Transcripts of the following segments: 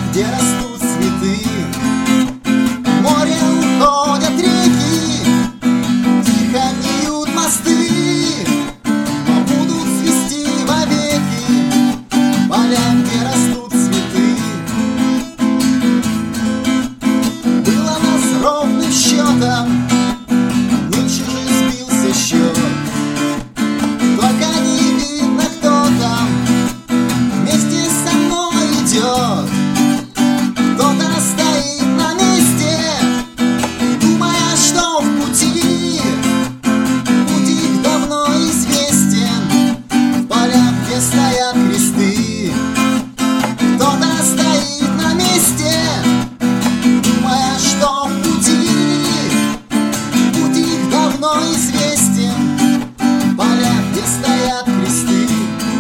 где растут цветы. В море уходят реки, тихо гниют мосты, но будут цвести вовеки поля, где растут цветы. Было нас ровным счетом, нынче же сбился счет. Только не видно, кто там вместе со мной идет. Кто-то стоит на месте, думая, что в пути. Путь их давно известен, в полях, где стоят кресты. Кто-то стоит на месте, думая, что в пути. Путь их давно известен, в полях, где стоят кресты.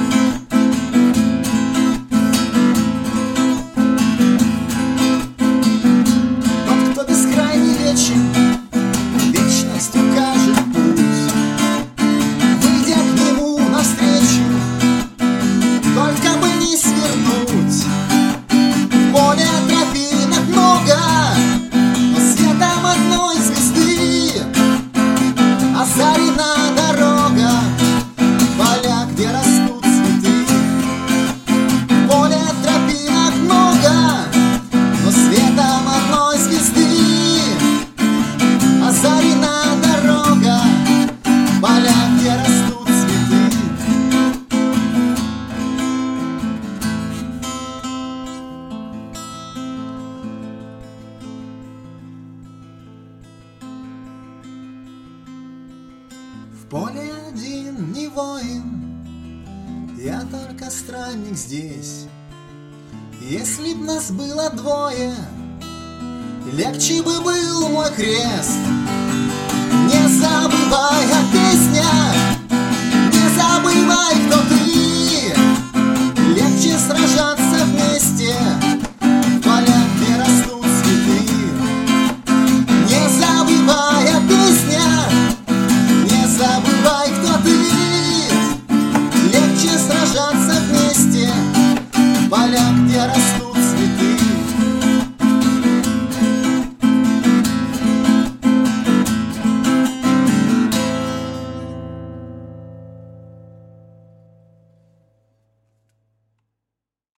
Тот, кто бескрайний вечен, вечность укажет путь, выйдя к нему навстречу, только бы не свернуть. В поле тропинок много, но светом одной звезды озарена дорога, поля, где растут цветы. В поле тропинок много, но светом одной звезды озарена дорога, поля, где растут цветы. В поле один не воин, я только странник здесь. Если б нас было двое, легче бы был мой крест. Не забывай о песнях, не забывай, кто ты. Легче сражаться вместе в полях, где растут цветы. Не забывай о песнях, не забывай, кто ты. Легче сражаться вместе в полях, где растут